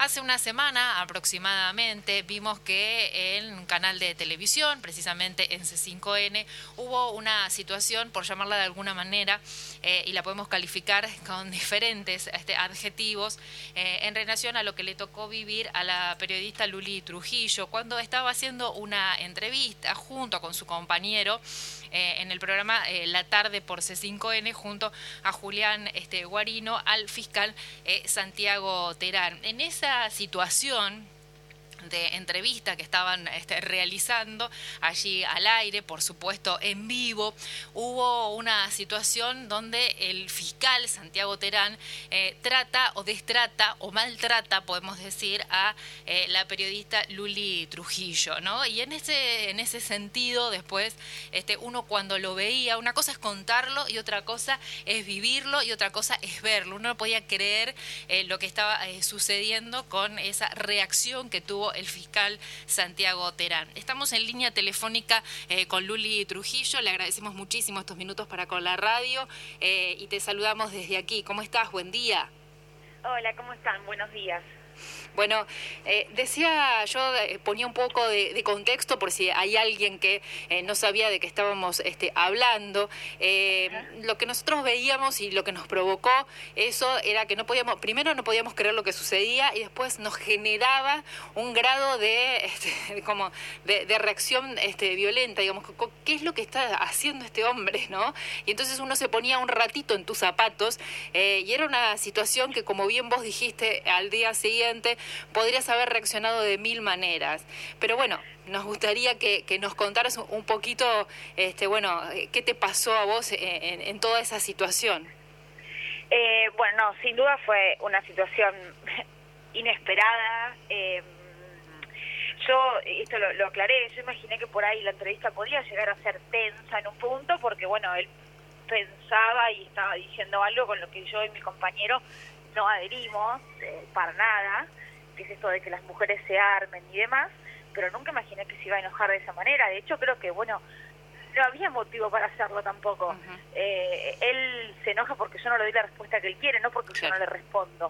Hace una semana aproximadamente vimos que en un canal de televisión, precisamente en C5N, hubo una situación, por llamarla de alguna manera, y la podemos calificar con diferentes adjetivos, en relación a lo que le tocó vivir a la periodista Luli Trujillo cuando estaba haciendo una entrevista junto con su compañero en el programa La Tarde por C5N junto a Julián Guarino, al fiscal Santiago Terán. En esa situación de entrevista que estaban realizando allí al aire, por supuesto en vivo, hubo una situación donde el fiscal Santiago Terán trata o destrata o maltrata, podemos decir, a la periodista Luli Trujillo, ¿no? Y en ese sentido, después, uno cuando lo veía, una cosa es contarlo y otra cosa es vivirlo y otra cosa es verlo. Uno no podía creer lo que estaba sucediendo con esa reacción que tuvo el fiscal Santiago Terán. Estamos en línea telefónica con Luli Trujillo, le agradecemos muchísimo estos minutos para con la radio y te saludamos desde aquí. ¿Cómo estás? Buen día. Hola, ¿cómo están? Buenos días. Bueno, decía yo, ponía un poco de contexto por si hay alguien que no sabía de qué estábamos hablando. Lo que nosotros veíamos y lo que nos provocó eso era que primero no podíamos creer lo que sucedía y después nos generaba un grado de reacción violenta, digamos, ¿qué es lo que está haciendo este hombre, no? Y entonces uno se ponía un ratito en tus zapatos y era una situación que, como bien vos dijiste, al día siguiente podrías haber reaccionado de mil maneras. Pero bueno, nos gustaría que nos contaras un poquito, qué te pasó a vos en toda esa situación. Bueno, no, sin duda fue una situación inesperada. Yo, esto lo aclaré, yo imaginé que por ahí la entrevista podía llegar a ser tensa en un punto, porque bueno, él pensaba y estaba diciendo algo con lo que yo y mi compañero no adherimos para nada, que es esto de que las mujeres se armen y demás, pero nunca imaginé que se iba a enojar de esa manera. De hecho, creo que, bueno, no había motivo para hacerlo tampoco. Uh-huh. Él se enoja porque yo no le doy la respuesta que él quiere, no porque yo no le respondo.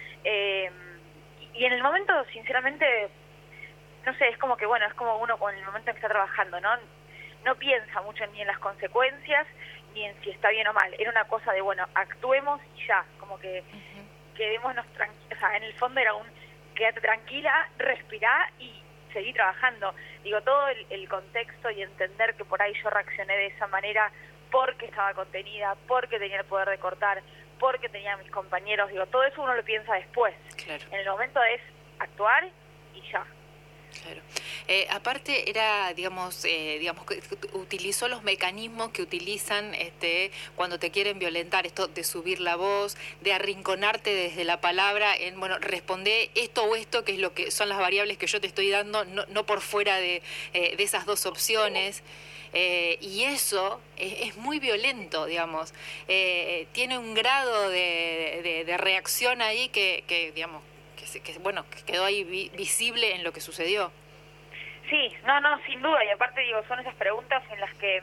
Y en el momento, sinceramente, no sé, es como que, bueno, es como uno con el momento en que está trabajando, ¿no? No piensa mucho ni en las consecuencias, ni en si está bien o mal. Era una cosa de, bueno, actuemos y ya, como que quedémonos tranquilos. O sea, en el fondo era quédate tranquila, respirá y seguí trabajando. Digo, todo el contexto y entender que por ahí yo reaccioné de esa manera porque estaba contenida, porque tenía el poder de cortar, porque tenía a mis compañeros. Digo, todo eso uno lo piensa después. Claro. En el momento es actuar y ya. Claro. Aparte era, digamos, que utilizó los mecanismos que utilizan cuando te quieren violentar, esto de subir la voz, de arrinconarte desde la palabra, responde esto o esto, que es lo que son las variables que yo te estoy dando, no por fuera de esas dos opciones. Y eso es muy violento, digamos. Tiene un grado de reacción ahí que digamos, que quedó ahí visible en lo que sucedió. Sí, no, sin duda, y aparte digo, son esas preguntas en las que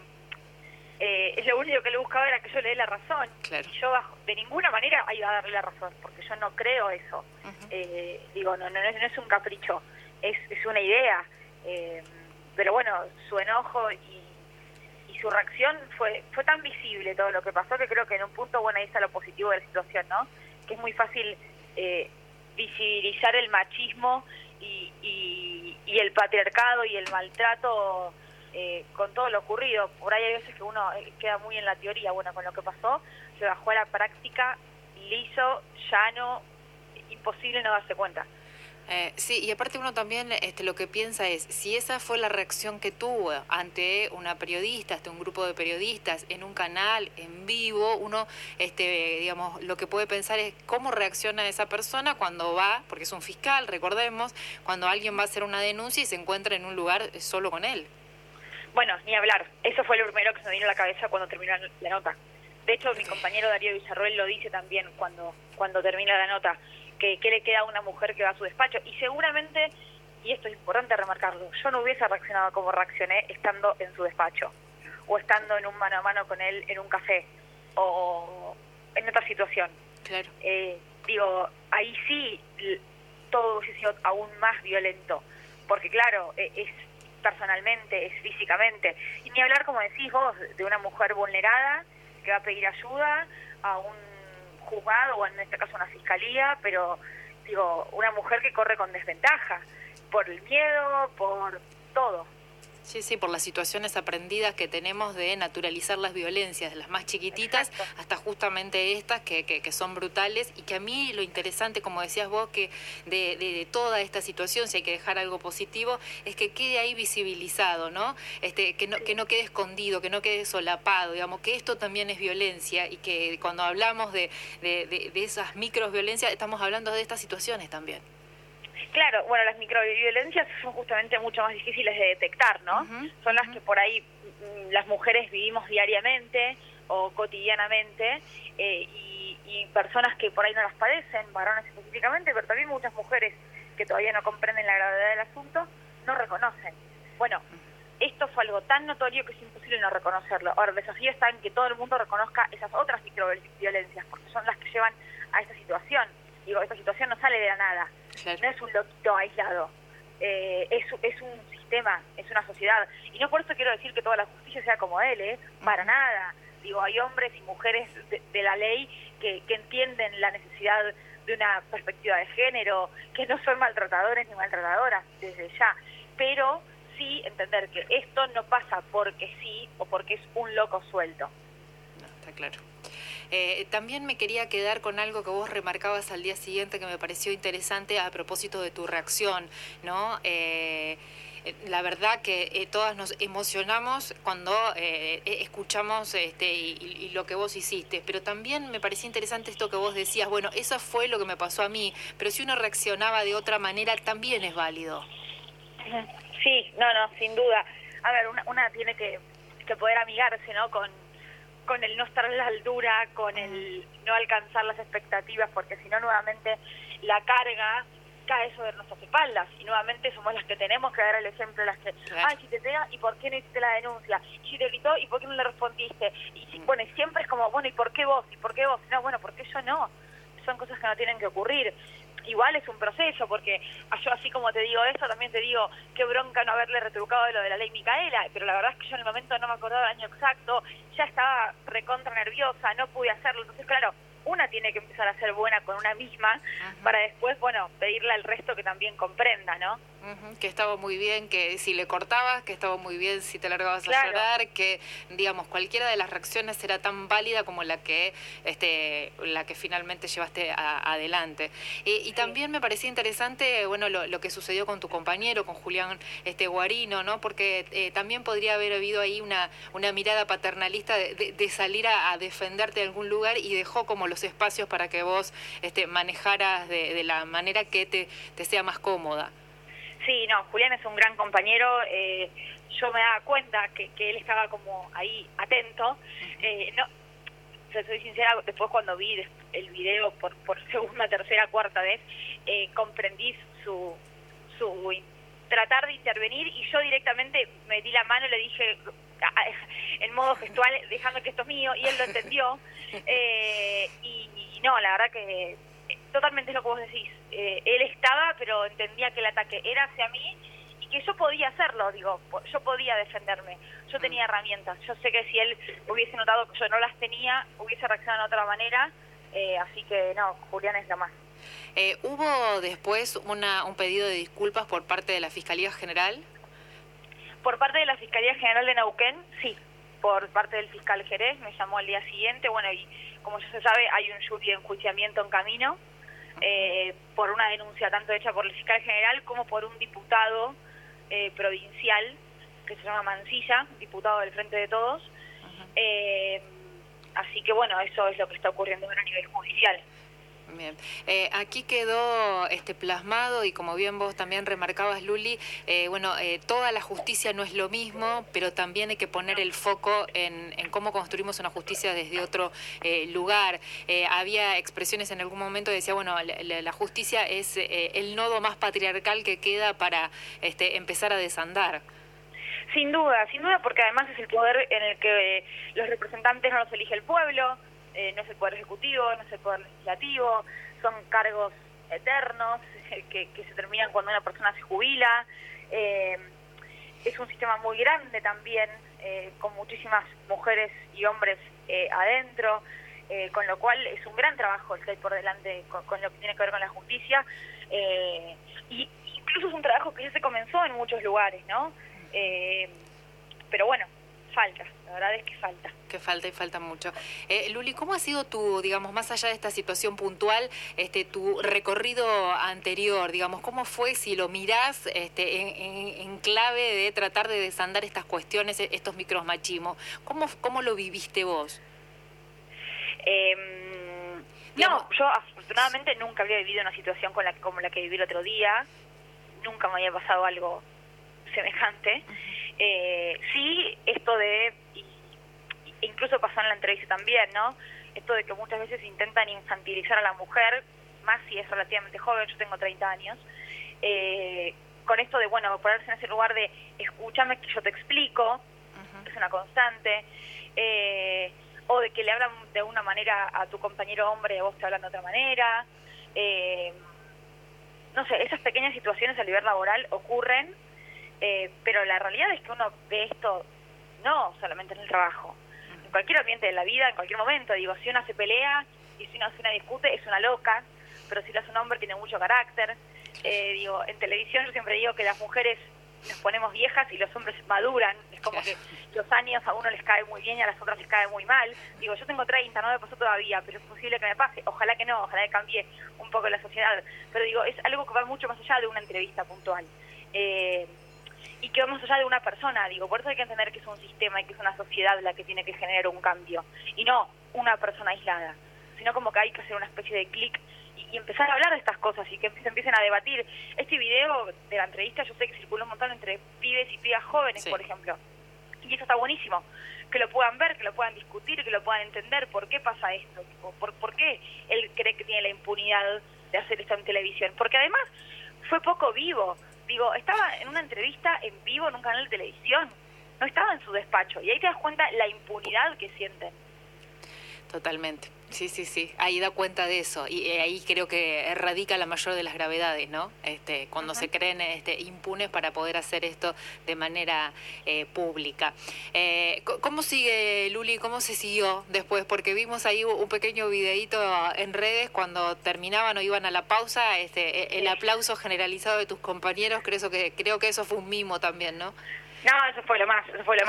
lo único que le buscaba era que yo le dé la razón. Claro. Y yo de ninguna manera iba a darle la razón, porque yo no creo eso. Uh-huh. Digo, no es un capricho, es una idea. Pero bueno, su enojo y su reacción fue tan visible todo lo que pasó, que creo que en un punto, bueno, ahí está lo positivo de la situación, ¿no? Que es muy fácil visibilizar el machismo y el patriarcado y el maltrato con todo lo ocurrido. Por ahí hay veces que uno queda muy en la teoría. Bueno, con lo que pasó, se bajó a la práctica, liso, llano, imposible no darse cuenta. Sí, y aparte uno también lo que piensa es, si esa fue la reacción que tuvo ante una periodista, ante un grupo de periodistas, en un canal, en vivo, uno, digamos, lo que puede pensar es cómo reacciona esa persona cuando va, porque es un fiscal, recordemos, cuando alguien va a hacer una denuncia y se encuentra en un lugar solo con él. Bueno, ni hablar, eso fue lo primero que se me vino a la cabeza cuando terminó la nota. De hecho, mi compañero Darío Villarroel lo dice también cuando termina la nota, que le queda a una mujer que va a su despacho. Y seguramente, y esto es importante remarcarlo, yo no hubiese reaccionado como reaccioné estando en su despacho, o estando en un mano a mano con él en un café, o en otra situación. Claro. Digo, ahí sí todo hubiese sido aún más violento, porque claro, es personalmente, es físicamente, y ni hablar, como decís vos, de una mujer vulnerada que va a pedir ayuda a un juzgado, o en este caso una fiscalía, pero digo, una mujer que corre con desventaja, por el miedo, por todo. Sí, sí, por las situaciones aprendidas que tenemos de naturalizar las violencias, de las más chiquititas. Exacto. Hasta justamente estas que son brutales, y que a mí lo interesante, como decías vos, que de toda esta situación, si hay que dejar algo positivo, es que quede ahí visibilizado, ¿no? Que no quede escondido, que no quede solapado, digamos, que esto también es violencia, y que cuando hablamos de esas microviolencias, estamos hablando de estas situaciones también. Claro, bueno, las microviolencias son justamente mucho más difíciles de detectar, ¿no? Son las que por ahí las mujeres vivimos diariamente o cotidianamente, y personas que por ahí no las padecen, varones específicamente, pero también muchas mujeres que todavía no comprenden la gravedad del asunto, no reconocen. Bueno, esto fue algo tan notorio que es imposible no reconocerlo. Ahora, el desafío está en que todo el mundo reconozca esas otras microviolencias, porque son las que llevan a esta situación. Digo, esta situación no sale de la nada. Claro. No es un loquito aislado, es un sistema, es una sociedad. Y no por eso quiero decir que toda la justicia sea como él, para nada. Digo, hay hombres y mujeres de la ley que entienden la necesidad de una perspectiva de género, que no son maltratadores ni maltratadoras desde ya, pero sí entender que esto no pasa porque sí o porque es un loco suelto. No, está claro. También me quería quedar con algo que vos remarcabas al día siguiente, que me pareció interesante a propósito de tu reacción, ¿no? La verdad que todas nos emocionamos cuando escuchamos y lo que vos hiciste, pero también me parecía interesante esto que vos decías, bueno, eso fue lo que me pasó a mí, pero si uno reaccionaba de otra manera también es válido. Sí, no, sin duda. A ver, una tiene que poder amigarse, ¿no? Con el no estar a la altura, con el no alcanzar las expectativas, porque si no, nuevamente la carga cae sobre nuestras espaldas, y nuevamente somos las que tenemos que dar el ejemplo, las que, claro. Ay, si te pega, ¿y por qué no hiciste la denuncia? Y si te gritó, ¿y por qué no le respondiste? Y si, bueno, siempre es como, bueno, ¿y por qué vos? ¿Y por qué vos? No, bueno, porque yo no. Son cosas que no tienen que ocurrir. Igual es un proceso, porque yo, así como te digo eso, también te digo qué bronca no haberle retrucado de lo de la ley Micaela, pero la verdad es que yo en el momento no me acordaba el año exacto, ya estaba recontra nerviosa, no pude hacerlo. Entonces, claro, una tiene que empezar a ser buena con una misma, para después, bueno, pedirle al resto que también comprenda, ¿no? Que estaba muy bien, que si le cortabas, que estaba muy bien si te largabas claro. a llorar, que, digamos, cualquiera de las reacciones era tan válida como la que finalmente llevaste adelante. Y sí. También me parecía interesante, bueno, lo que sucedió con tu compañero, con Julián Guarino, ¿no? Porque también podría haber habido ahí una mirada paternalista de salir a defenderte de algún lugar, y dejó como los espacios para que vos manejaras de la manera que te sea más cómoda. Sí, no, Julián es un gran compañero, yo me daba cuenta que él estaba como ahí atento, no, soy sincera, después cuando vi el video por segunda, tercera, cuarta vez, comprendí su tratar de intervenir, y yo directamente me di la mano y le dije en modo gestual, dejando que esto es mío, y él lo entendió, y no, la verdad que totalmente es lo que vos decís. Él estaba, pero entendía que el ataque era hacia mí y que yo podía hacerlo, digo, yo podía defenderme, yo tenía herramientas. Yo sé que si él hubiese notado que yo no las tenía, hubiese reaccionado de otra manera, así que no, Julián es lo más. ¿Hubo después un pedido de disculpas por parte de la Fiscalía General? Por parte de la Fiscalía General de Neuquén, sí. Por parte del fiscal Jerez, me llamó al día siguiente, bueno, y como ya se sabe, hay un jury de enjuiciamiento en camino, por una denuncia tanto hecha por el fiscal general como por un diputado provincial que se llama Mancilla, diputado del Frente de Todos. Así que bueno, eso es lo que está ocurriendo ahora a nivel judicial. Bien, aquí quedó plasmado, y como bien vos también remarcabas, Luli, toda la justicia no es lo mismo, pero también hay que poner el foco en cómo construimos una justicia desde otro lugar. Había expresiones en algún momento que decía, bueno, la justicia es el nodo más patriarcal que queda para empezar a desandar. Sin duda, porque además es el poder en el que los representantes no los elige el pueblo, no es el Poder Ejecutivo, no es el Poder Legislativo, son cargos eternos, que se terminan cuando una persona se jubila. Es un sistema muy grande también, con muchísimas mujeres y hombres adentro, con lo cual es un gran trabajo el que hay por delante con lo que tiene que ver con la justicia, y incluso es un trabajo que ya se comenzó en muchos lugares, ¿no? Pero bueno, falta, la verdad es que falta. Que falta y falta mucho. Luli, ¿cómo ha sido tu, digamos, más allá de esta situación puntual, tu recorrido anterior? Digamos, ¿cómo fue, si lo mirás en clave de tratar de desandar estas cuestiones, estos micromachismos? ¿Cómo lo viviste vos? No, yo afortunadamente nunca había vivido una situación como la que viví el otro día. Nunca me había pasado algo semejante. Sí, esto de, incluso pasó en la entrevista también, ¿no? Esto de que muchas veces intentan infantilizar a la mujer, más si es relativamente joven, yo tengo 30 años, con esto de, bueno, ponerse en ese lugar de escúchame que yo te explico, que es una constante, o de que le hablan de una manera a tu compañero hombre y a vos te hablan de otra manera. No sé, esas pequeñas situaciones a nivel laboral ocurren, pero la realidad es que uno ve esto no solamente en el trabajo, en cualquier ambiente de la vida, en cualquier momento. Digo, si una se pelea y si una discute, es una loca, pero si lo hace un hombre tiene mucho carácter. Digo, en televisión yo siempre digo que las mujeres nos ponemos viejas y los hombres maduran. Es como que los años a uno les cae muy bien y a las otras les cae muy mal. Digo, yo tengo 30, no me pasó todavía, pero es posible que me pase. Ojalá que no, ojalá que cambie un poco la sociedad. Pero digo, es algo que va mucho más allá de una entrevista puntual. Y que va más allá de una persona. Digo, por eso hay que entender que es un sistema y que es una sociedad la que tiene que generar un cambio. Y no una persona aislada, sino como que hay que hacer una especie de clic y empezar a hablar de estas cosas y que se empiecen a debatir. Este video de la entrevista yo sé que circuló un montón entre pibes y pibas jóvenes, sí, por ejemplo. Y eso está buenísimo, que lo puedan ver, que lo puedan discutir, que lo puedan entender, por qué pasa esto, por qué él cree que tiene la impunidad de hacer esto en televisión. Porque además fue poco vivo. Digo, estaba en una entrevista en vivo en un canal de televisión, no estaba en su despacho, y ahí te das cuenta la impunidad que sienten. Totalmente, sí, ahí da cuenta de eso, y ahí creo que radica la mayor de las gravedades, ¿no? Cuando se creen impunes para poder hacer esto de manera pública. ¿Cómo sigue, Luli? ¿Cómo se siguió después? Porque vimos ahí un pequeño videíto en redes cuando terminaban o iban a la pausa, el aplauso generalizado de tus compañeros. Creo que eso fue un mimo también, ¿no? No, eso fue lo más.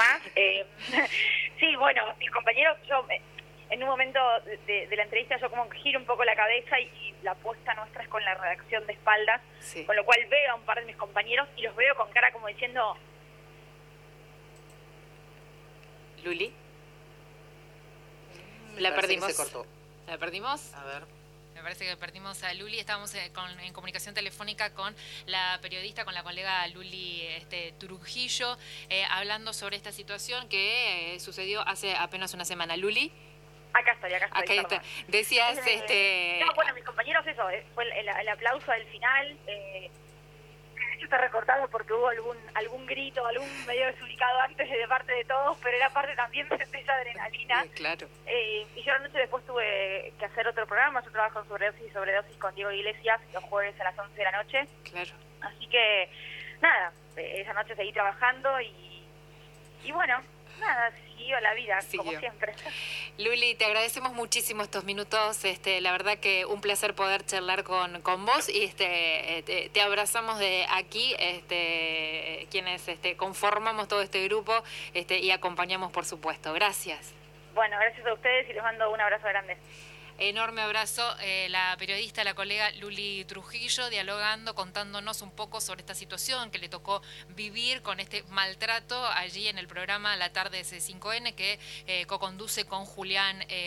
Sí, bueno, mis compañeros, yo en un momento de la entrevista yo como que giro un poco la cabeza y la apuesta nuestra es con la redacción de espaldas, sí, con lo cual veo a un par de mis compañeros y los veo con cara como diciendo... Luli, la perdimos. Se cortó. ¿La perdimos? A ver. Me parece que perdimos a Luli. Estábamos en comunicación telefónica con la periodista, con la colega Luli Trujillo, hablando sobre esta situación que sucedió hace apenas una semana. Luli. Acá estoy. Acá está. Decías, No, bueno, mis compañeros, eso, fue el aplauso del final. Está recortado porque hubo algún grito, algún medio desubicado antes de parte de todos, pero era parte también de esa adrenalina. Claro. Y yo anoche después tuve que hacer otro programa. Yo trabajo en sobredosis con Diego Iglesias los jueves a las 11 de la noche. Claro. Así que, nada, esa noche seguí trabajando y bueno, nada, siguió la vida, como siempre. Luli, te agradecemos muchísimo estos minutos, la verdad que un placer poder charlar con vos y te abrazamos de aquí, quienes conformamos todo este grupo y acompañamos, por supuesto. Gracias. Bueno, gracias a ustedes y les mando un abrazo grande. Enorme abrazo, la periodista, la colega Luli Trujillo, dialogando, contándonos un poco sobre esta situación que le tocó vivir con este maltrato allí en el programa La Tarde de C5N que co-conduce con Julián